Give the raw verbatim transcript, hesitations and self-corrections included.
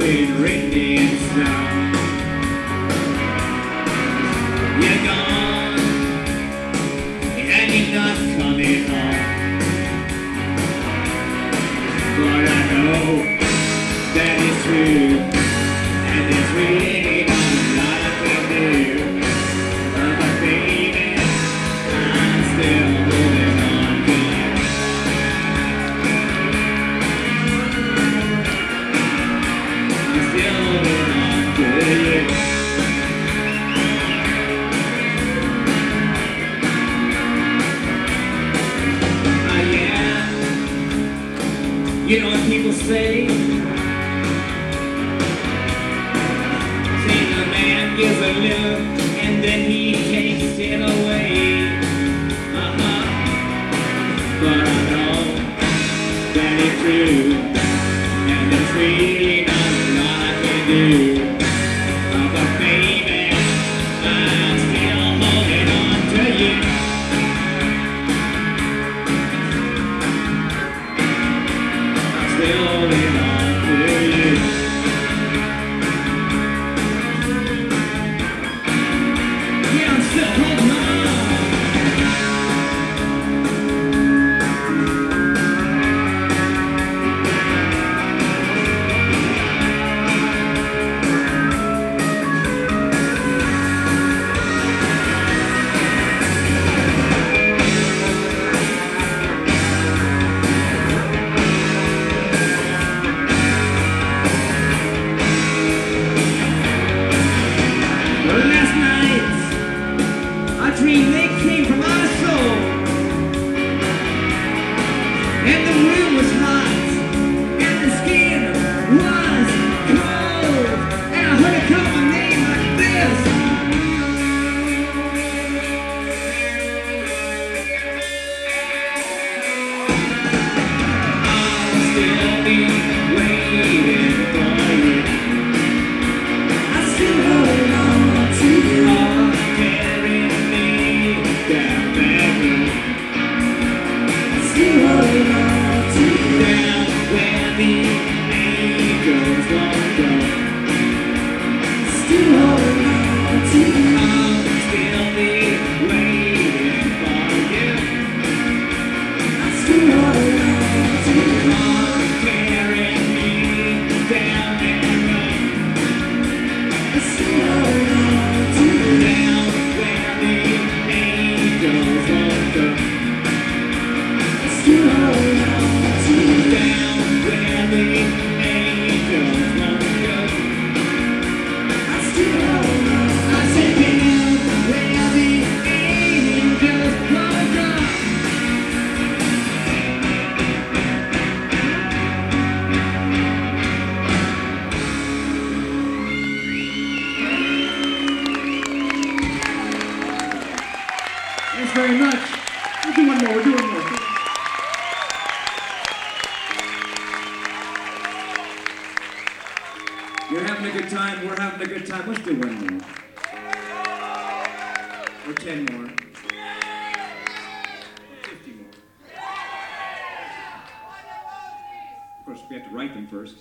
been written in stone. You're gone, and you're not coming home. But I know that it's true, and there's really not a lot I can do. But baby, I'm still holding on to you. I'm still holding on to you. Oh yeah, you know what people say? Say the man gives a look and then he takes it away. Uh-huh. But I know that it's true, and there's really not a lot I can do. Uh, but baby, I'm still holding on to you. I'm still holding on to you. Yeah, I'm still holding on. Well, last night, I dreamed they came from our soul, and the room was hot, and the skin was cold, and I heard it call my name like this. I'll still be waiting for you. I still hold on to you. Oh, carry me down that road. I still hold on to you. Down where the angels won't go. Still hold on to you. I'll still be waiting for you. I still hold on to you. Oh, carry me down that road. I still hold on to you. Down where the angels won't go. I still hold on to you. Down where the angels won't go. I still hold on. I said down where the angels won't go. Thanks very much. We'll do one more. We'll do one more. You're having a good time. We're having a good time. Let's do one more. Or ten more. Fifty more. Of course, we have to write them first.